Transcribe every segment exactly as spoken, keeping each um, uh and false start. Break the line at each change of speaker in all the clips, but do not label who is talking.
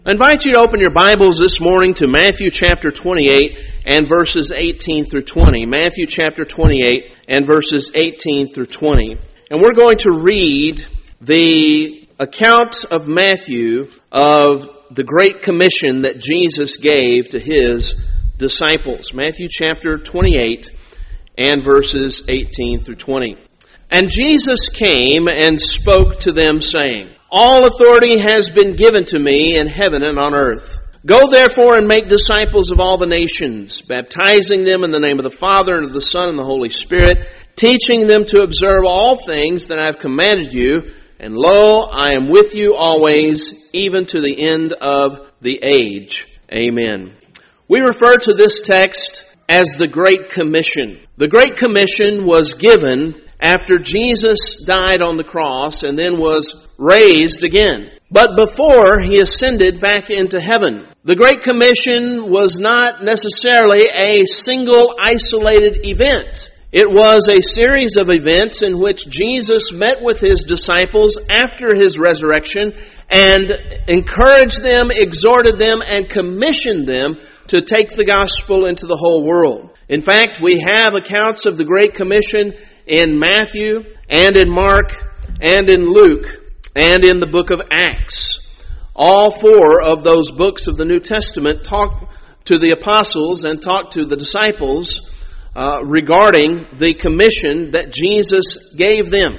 I invite you to open your Bibles this morning to Matthew chapter twenty-eight and verses eighteen through twenty. Matthew chapter twenty-eight and verses eighteen through twenty. And we're going to read the account of Matthew of the Great Commission that Jesus gave to His disciples. Matthew chapter twenty-eight and verses eighteen through twenty. And Jesus came and spoke to them, saying, All authority has been given to me in heaven and on earth. Go therefore and make disciples of all the nations, baptizing them in the name of the Father and of the Son and the Holy Spirit, teaching them to observe all things that I have commanded you. And lo, I am with you always, even to the end of the age. Amen. We refer to this text as the Great Commission. The Great Commission was given after Jesus died on the cross and then was raised again, but before He ascended back into heaven. The Great Commission was not necessarily a single isolated event. It was a series of events in which Jesus met with His disciples after His resurrection and encouraged them, exhorted them, and commissioned them to take the gospel into the whole world. In fact, we have accounts of the Great Commission in Matthew and in Mark and in Luke and in the book of Acts. All four of those books of the New Testament talk to the apostles and talk to the disciples uh, regarding the commission that Jesus gave them.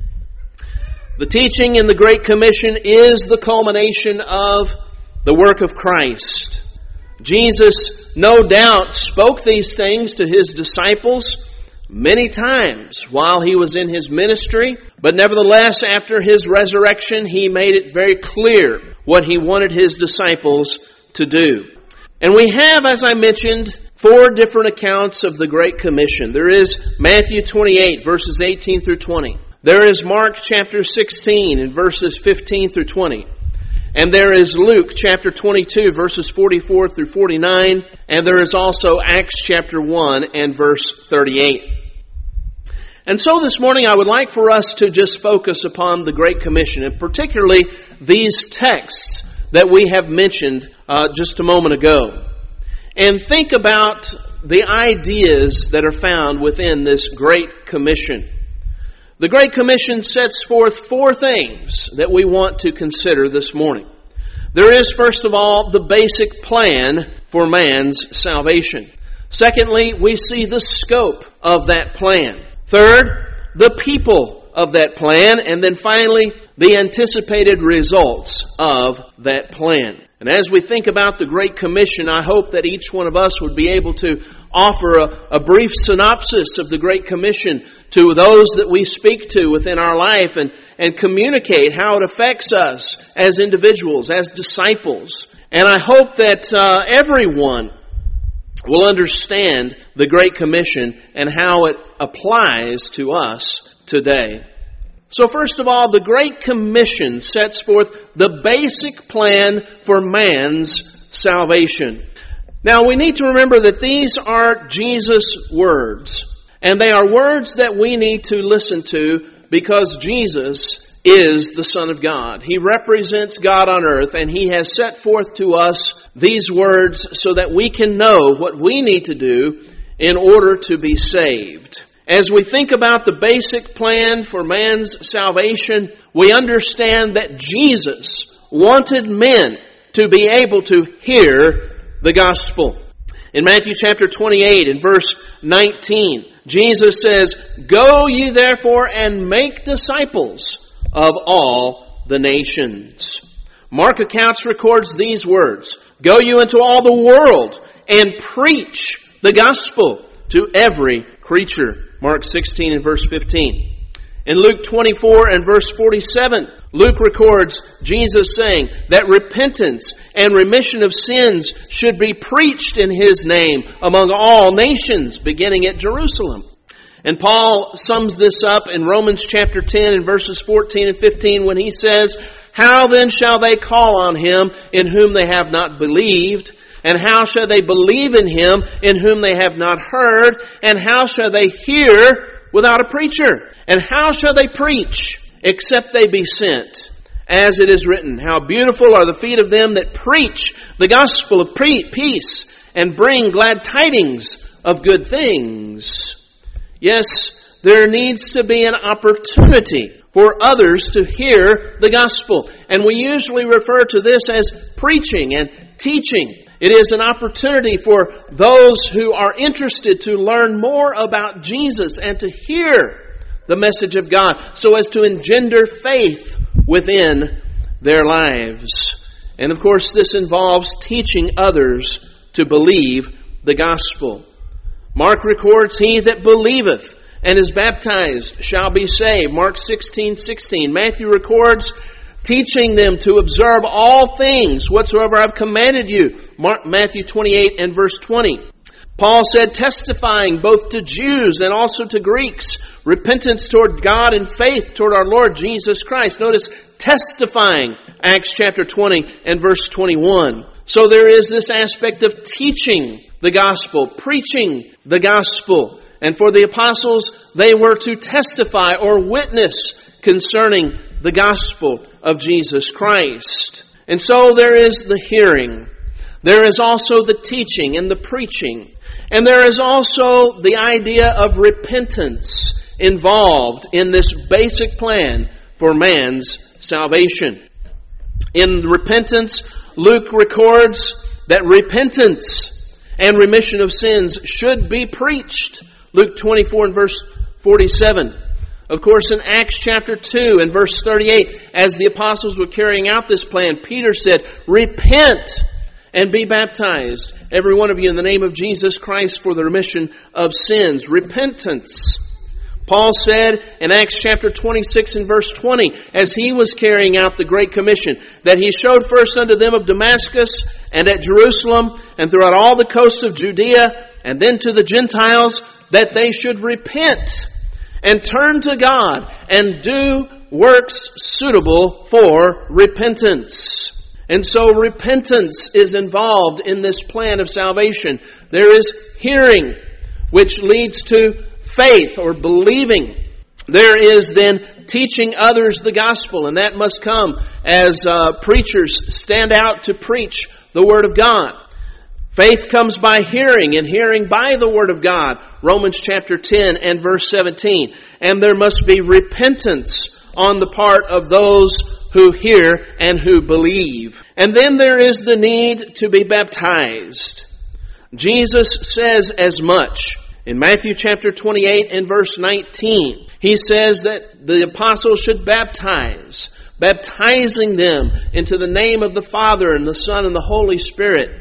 The teaching in the Great Commission is the culmination of the work of Christ. Jesus, no doubt, spoke these things to His disciples many times while He was in His ministry, but nevertheless, after His resurrection, He made it very clear what He wanted His disciples to do. And we have, as I mentioned, four different accounts of the Great Commission. There is Matthew twenty-eight, verses eighteen through twenty. There is Mark chapter sixteen, and verses fifteen through twenty. And there is Luke chapter twenty-two, verses forty-four through forty-nine. And there is also Acts chapter one and verse thirty-eight. And so this morning I would like for us to just focus upon the Great Commission, and particularly these texts that we have mentioned uh, just a moment ago. And think about the ideas that are found within this Great Commission. The Great Commission sets forth four things that we want to consider this morning. There is, first of all, the basic plan for man's salvation. Secondly, we see the scope of that plan. Third, the people of that plan. And then finally, the anticipated results of that plan. And as we think about the Great Commission, I hope that each one of us would be able to offer a, a brief synopsis of the Great Commission to those that we speak to within our life and, and communicate how it affects us as individuals, as disciples. And I hope that uh, everyone will understand the Great Commission and how it applies to us today. So first of all, the Great Commission sets forth the basic plan for man's salvation. Now we need to remember that these are Jesus' words, and they are words that we need to listen to because Jesus is the Son of God. He represents God on earth, and He has set forth to us these words so that we can know what we need to do in order to be saved. As we think about the basic plan for man's salvation, we understand that Jesus wanted men to be able to hear the gospel. In Matthew chapter twenty-eight and verse nineteen, Jesus says, Go ye therefore and make disciples of all the nations. Mark accounts records these words, Go you into all the world and preach the gospel to every creature. Mark sixteen and verse fifteen. In Luke twenty-four and verse forty-seven, Luke records Jesus saying that repentance and remission of sins should be preached in His name among all nations, beginning at Jerusalem. And Paul sums this up in Romans chapter ten and verses fourteen and fifteen when he says, How then shall they call on Him in whom they have not believed? And how shall they believe in Him in whom they have not heard? And how shall they hear without a preacher? And how shall they preach except they be sent? as it is written, how beautiful are the feet of them that preach the gospel of peace and bring glad tidings of good things. Yes, there needs to be an opportunity for others to hear the gospel. And we usually refer to this as preaching and teaching. It is an opportunity for those who are interested to learn more about Jesus and to hear the message of God so as to engender faith within their lives. And of course, this involves teaching others to believe the gospel. Mark records, he that believeth and is baptized shall be saved. Mark sixteen sixteen. Matthew records, teaching them to observe all things whatsoever I've commanded you. Mark, Matthew twenty-eight and verse twenty. Paul said, testifying both to Jews and also to Greeks, repentance toward God and faith toward our Lord Jesus Christ. Notice, testifying, Acts chapter twenty and verse twenty-one. So there is this aspect of teaching the gospel, preaching the gospel. And for the apostles, they were to testify or witness concerning the gospel of Jesus Christ. And so there is the hearing. There is also the teaching and the preaching. And there is also the idea of repentance involved in this basic plan for man's salvation. In repentance, Luke records that repentance and remission of sins should be preached. Luke twenty-four and verse forty-seven. Of course, in Acts chapter two and verse thirty-eight, as the apostles were carrying out this plan, Peter said, repent and be baptized, every one of you, in the name of Jesus Christ for the remission of sins. Repentance. Paul said in Acts chapter twenty-six and verse twenty, as he was carrying out the Great Commission, that he showed first unto them of Damascus and at Jerusalem and throughout all the coasts of Judea and then to the Gentiles, that they should repent and turn to God and do works suitable for repentance. And so repentance is involved in this plan of salvation. There is hearing, which leads to faith or believing. There is then teaching others the gospel, and that must come as uh, preachers stand out to preach the Word of God. Faith comes by hearing, and hearing by the Word of God. Romans chapter ten and verse seventeen. And there must be repentance on the part of those who hear and who believe. And then there is the need to be baptized. Jesus says as much. In Matthew chapter twenty-eight and verse nineteen, he says that the apostles should baptize, baptizing them into the name of the Father and the Son and the Holy Spirit.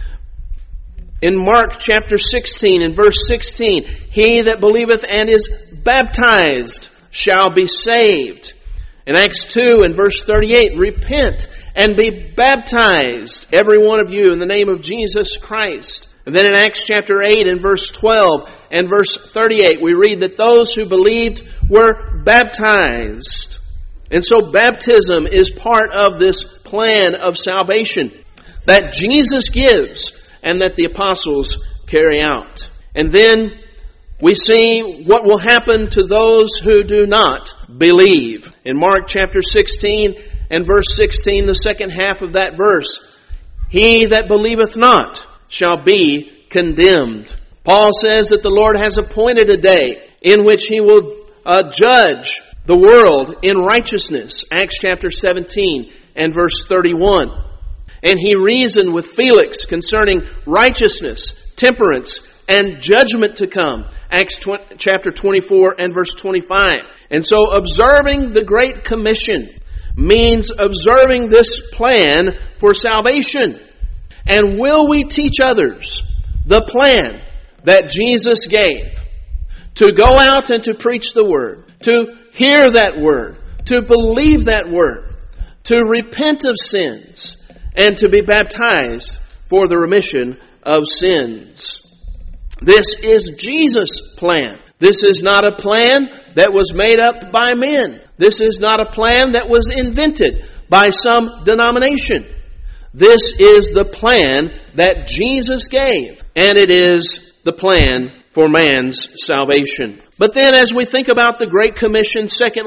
In Mark chapter sixteen and verse sixteen, he that believeth and is baptized shall be saved. In Acts two and verse thirty-eight, repent and be baptized, every one of you, in the name of Jesus Christ. And then in Acts chapter eight and verse twelve and verse thirty-eight, we read that those who believed were baptized. And so baptism is part of this plan of salvation that Jesus gives and that the apostles carry out. And then we see what will happen to those who do not believe. In Mark chapter sixteen and verse sixteen, the second half of that verse, he that believeth not shall be condemned. Paul says that the Lord has appointed a day in which he will uh, judge the world in righteousness. Acts chapter seventeen and verse thirty-one. And he reasoned with Felix concerning righteousness, temperance, and judgment to come. Acts chapter twenty-four and verse twenty-five. And so observing the Great Commission means observing this plan for salvation. And will we teach others the plan that Jesus gave? To go out and to preach the Word, to hear that Word, to believe that Word, to repent of sins, and to be baptized for the remission of sins. This is Jesus' plan. This is not a plan that was made up by men. This is not a plan that was invented by some denomination. This is the plan that Jesus gave, and it is the plan for man's salvation. But then as we think about the Great Commission, secondly,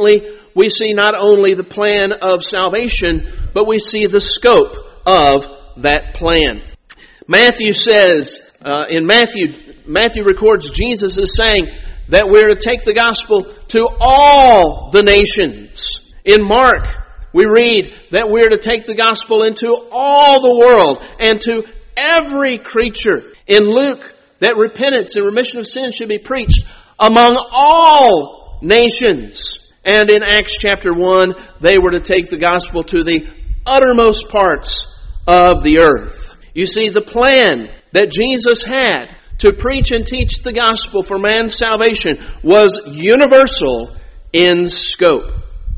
we see not only the plan of salvation, but we see the scope of that plan. Matthew says, uh, in Matthew, Matthew records Jesus as saying that we're to take the gospel to all the nations. In Mark, we read that we're to take the gospel into all the world and to every creature. In Luke, that repentance and remission of sins should be preached among all nations. And in Acts chapter one, they were to take the gospel to the uttermost parts of the earth. You see, the plan that Jesus had to preach and teach the gospel for man's salvation was universal in scope.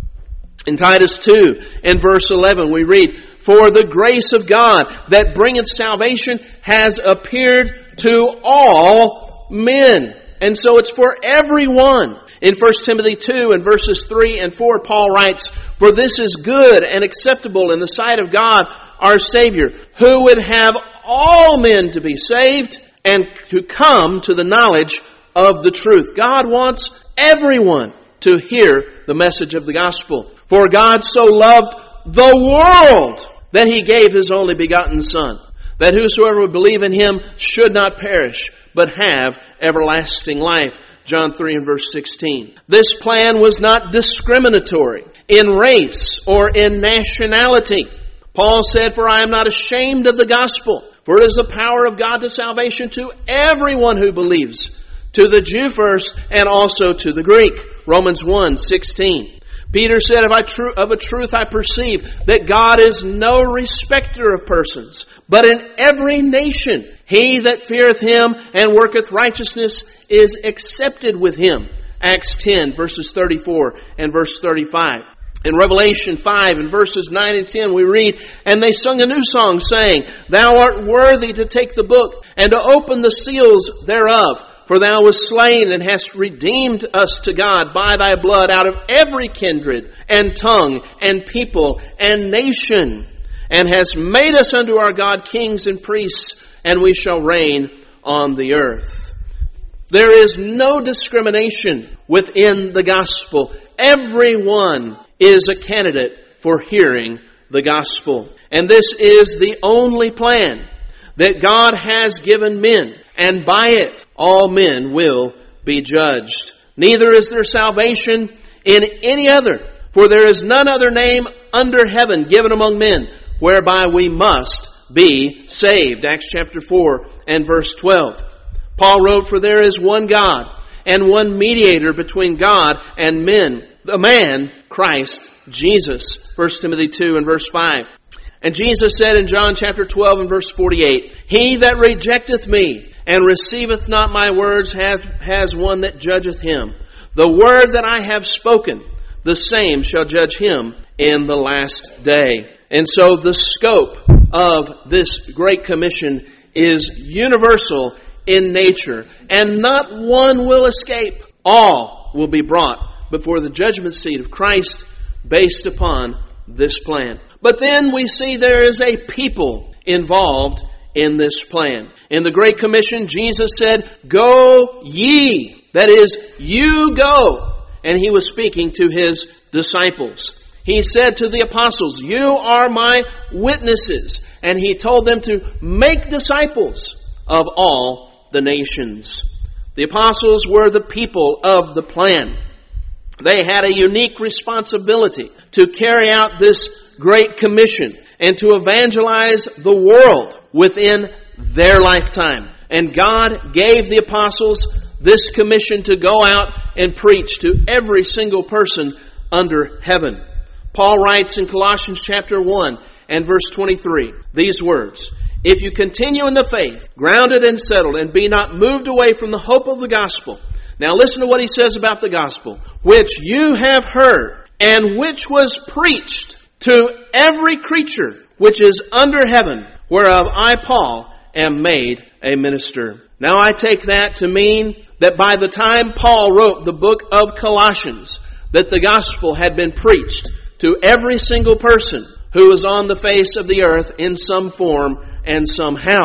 In Titus two and verse eleven we read, "For the grace of God that bringeth salvation has appeared to all men." And so it's for everyone. In First Timothy two and verses three and four, Paul writes, "For this is good and acceptable in the sight of God our Savior, who would have all men to be saved and to come to the knowledge of the truth." God wants everyone to hear the message of the gospel. "For God so loved the world that He gave His only begotten Son, that whosoever would believe in Him should not perish, but have everlasting life." John three and verse sixteen. This plan was not discriminatory in race or in nationality. Paul said, "For I am not ashamed of the gospel, for it is the power of God to salvation to everyone who believes, to the Jew first and also to the Greek." Romans one sixteen. Peter said, "Of a, tru- of a truth I perceive that God is no respecter of persons, but in every nation he that feareth Him and worketh righteousness is accepted with Him." Acts ten verses thirty-four and verse thirty-five. In Revelation five and verses nine and ten we read, "And they sung a new song, saying, Thou art worthy to take the book and to open the seals thereof. For Thou wast slain and hast redeemed us to God by Thy blood out of every kindred and tongue and people and nation, and hast made us unto our God kings and priests, and we shall reign on the earth." There is no discrimination within the gospel. Everyone is a candidate for hearing the gospel. And this is the only plan that God has given men, and by it all men will be judged. "Neither is there salvation in any other, for there is none other name under heaven given among men, whereby we must be saved." Acts chapter four and verse twelve. Paul wrote, "For there is one God, and one mediator between God and men, the man, Christ Jesus." First Timothy two and verse five. And Jesus said in John chapter twelve and verse forty-eight, "He that rejecteth me and receiveth not my words hath, has one that judgeth him. The word that I have spoken, the same shall judge him in the last day." And so the scope of this Great Commission is universal in nature, and not one will escape. All will be brought before the judgment seat of Christ based upon this plan. But then we see there is a people involved in this plan. In the Great Commission, Jesus said, "Go ye." That is, you go. And He was speaking to His disciples. He said to the apostles, "You are my witnesses." And He told them to make disciples of all the nations. The apostles were the people of the plan. They had a unique responsibility to carry out this Great Commission and to evangelize the world within their lifetime. And God gave the apostles this commission to go out and preach to every single person under heaven. Paul writes in Colossians chapter one and verse twenty-three these words, "If you continue in the faith, grounded and settled, and be not moved away from the hope of the gospel." Now listen to what he says about the gospel. "Which you have heard, and which was preached to every creature which is under heaven, whereof I, Paul, am made a minister." Now I take that to mean that by the time Paul wrote the book of Colossians, that the gospel had been preached to every single person who was on the face of the earth in some form and somehow.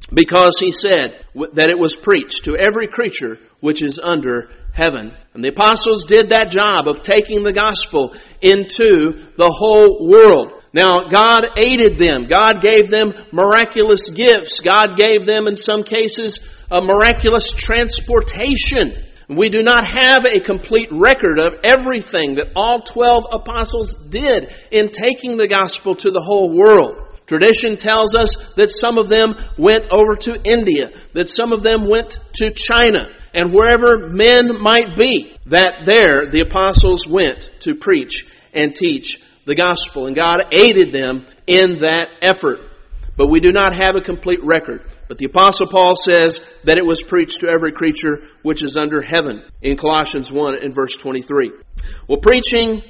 because he said that it was preached to every creature which is under heaven. And the apostles did that job of taking the gospel into the whole world. Now, God aided them. God gave them miraculous gifts. God gave them, in some cases, a miraculous transportation. We do not have a complete record of everything that all twelve apostles did in taking the gospel to the whole world. Tradition tells us that some of them went over to India, that some of them went to China, and wherever men might be, that there the apostles went to preach and teach the gospel. And God aided them in that effort. But we do not have a complete record. But the Apostle Paul says that it was preached to every creature which is under heaven in Colossians one and verse twenty-three. Well, preaching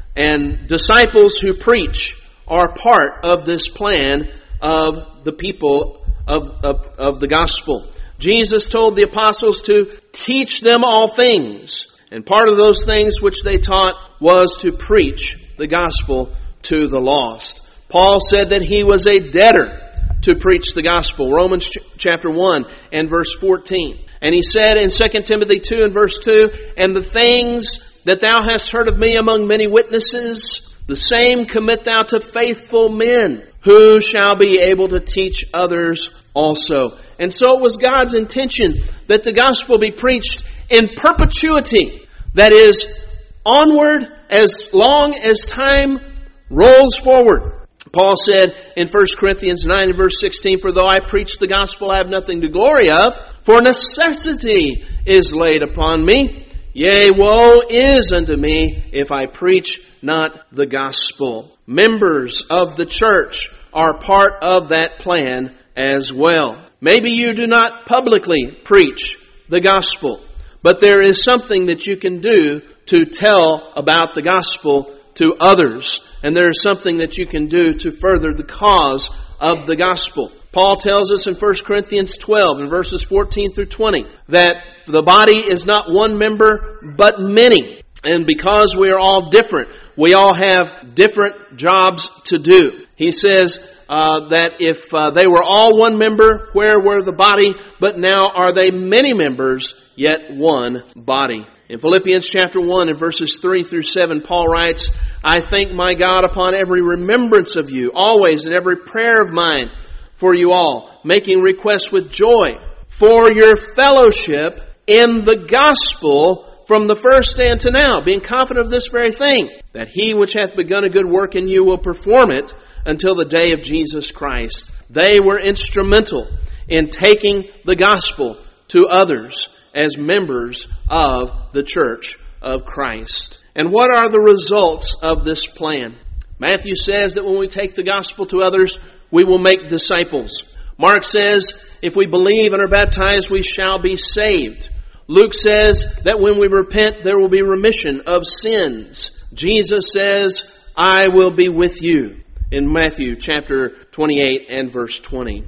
and disciples who preach are part of this plan of the people of, of, of the gospel. Jesus told the apostles to teach them all things. And part of those things which they taught was to preach the gospel to the lost. Paul said that he was a debtor to preach the gospel. Romans ch- chapter one and verse fourteen. And he said in Second Timothy two and verse two, "And the things that thou hast heard of me among many witnesses, the same commit thou to faithful men, who shall be able to teach others also." And so it was God's intention that the gospel be preached in perpetuity. That is, onward as long as time rolls forward. Paul said in First Corinthians nine and verse sixteen, "For though I preach the gospel, I have nothing to glory of, for necessity is laid upon me. Yea, woe is unto me if I preach not the gospel." Members of the church are part of that plan as well. Maybe you do not publicly preach the gospel, but there is something that you can do to tell about the gospel to others. And there is something that you can do to further the cause of the gospel. Paul tells us in First Corinthians twelve in verses fourteen through twenty that the body is not one member but many. And because we are all different, we all have different jobs to do. He says uh, that if uh, they were all one member, where were the body? But now are they many members, yet one body. In Philippians chapter one and verses three through seven, Paul writes, "I thank my God upon every remembrance of you, always in every prayer of mine for you all, making requests with joy for your fellowship in the gospel from the first day unto now, being confident of this very thing, that he which hath begun a good work in you will perform it until the day of Jesus Christ." They were instrumental in taking the gospel to others as members of the church of Christ. And what are the results of this plan? Matthew says that when we take the gospel to others, we will make disciples. Mark says, if we believe and are baptized, we shall be saved. Luke says that when we repent, there will be remission of sins. Jesus says, "I will be with you," in Matthew chapter twenty-eight and verse twenty.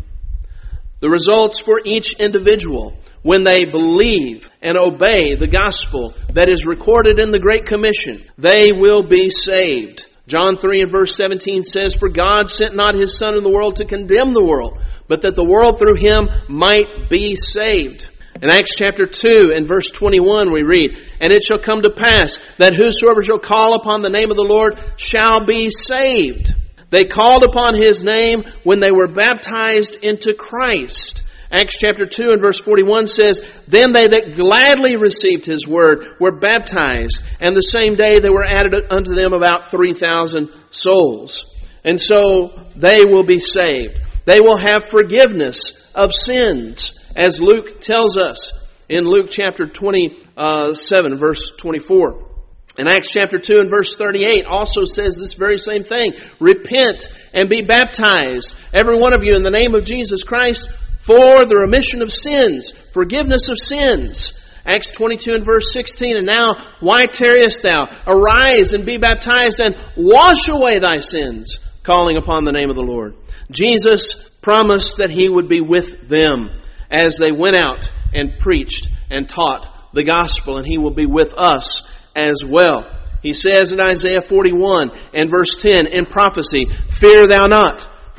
The results for each individual when they believe and obey the gospel that is recorded in the Great Commission, they will be saved. John three and verse seventeen says, "For God sent not His Son in the world to condemn the world, but that the world through Him might be saved." In Acts chapter two and verse twenty-one we read, "And it shall come to pass that whosoever shall call upon the name of the Lord shall be saved." They called upon His name when they were baptized into Christ. Acts chapter two and verse forty-one says, "Then they that gladly received His word were baptized, and the same day there were added unto them about three thousand souls." And so they will be saved. They will have forgiveness of sins, as Luke tells us in Luke chapter twenty-seven, verse twenty-four. And Acts chapter two and verse thirty-eight also says this very same thing. "Repent and be baptized, every one of you, in the name of Jesus Christ, for the remission of sins," forgiveness of sins. Acts twenty-two and verse sixteen, "And now, why tarriest thou? Arise and be baptized and wash away thy sins, calling upon the name of the Lord." Jesus promised that He would be with them as they went out and preached and taught the gospel, and He will be with us as well. He says in Isaiah forty-one and verse ten in prophecy, "Fear thou not,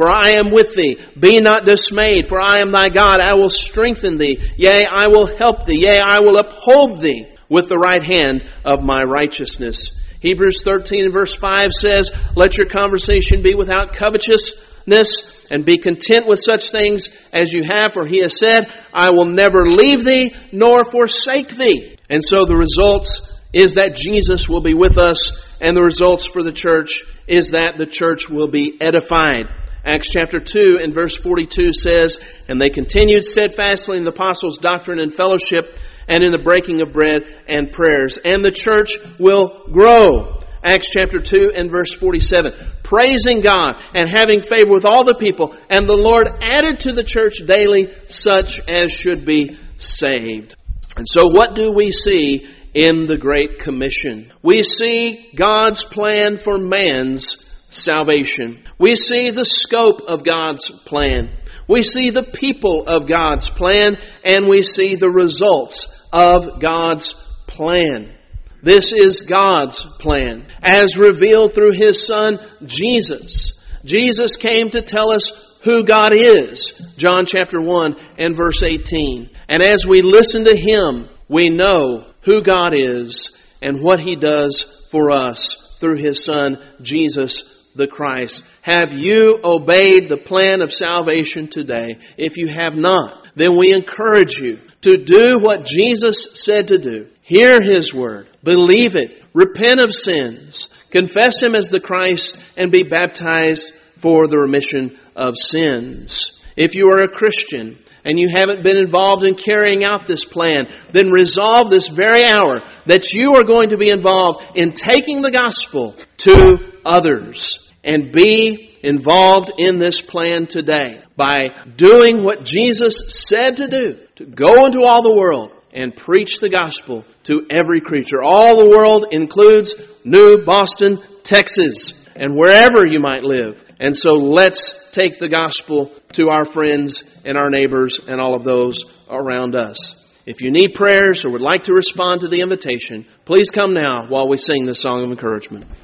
for I am with thee. Be not dismayed, for I am thy God. I will strengthen thee. Yea, I will help thee. Yea, I will uphold thee with the right hand of my righteousness. Hebrews thirteen and verse five says, let your conversation be without covetousness, and be content with such things as you have, for he has said, I will never leave thee nor forsake thee. And so the results is that Jesus will be with us, and the results for the church is that the church will be edified. Acts chapter two and verse forty-two says, and they continued steadfastly in the apostles' doctrine and fellowship, and in the breaking of bread and prayers. And the church will grow. Acts chapter two and verse forty-seven. Praising God and having favor with all the people. And the Lord added to the church daily such as should be saved. And so what do we see in the Great Commission? We see God's plan for man's salvation. We see the scope of God's plan. We see the people of God's plan, and we see the results of God's plan. This is God's plan, as revealed through His Son, Jesus. Jesus came to tell us who God is, John chapter one and verse eighteen. And as we listen to Him, we know who God is and what He does for us through His Son, Jesus the Christ. Have you obeyed the plan of salvation today? If you have not, then we encourage you to do what Jesus said to do. Hear His word, believe it, repent of sins, confess Him as the Christ, and be baptized for the remission of sins. If you are a Christian and you haven't been involved in carrying out this plan, then resolve this very hour that you are going to be involved in taking the gospel to others, and be involved in this plan today by doing what Jesus said to do, to go into all the world and preach the gospel to every creature. All the world includes New Boston, Texas, and wherever you might live. And so let's take the gospel to our friends and our neighbors and all of those around us. If you need prayers or would like to respond to the invitation, please come now while we sing this song of encouragement.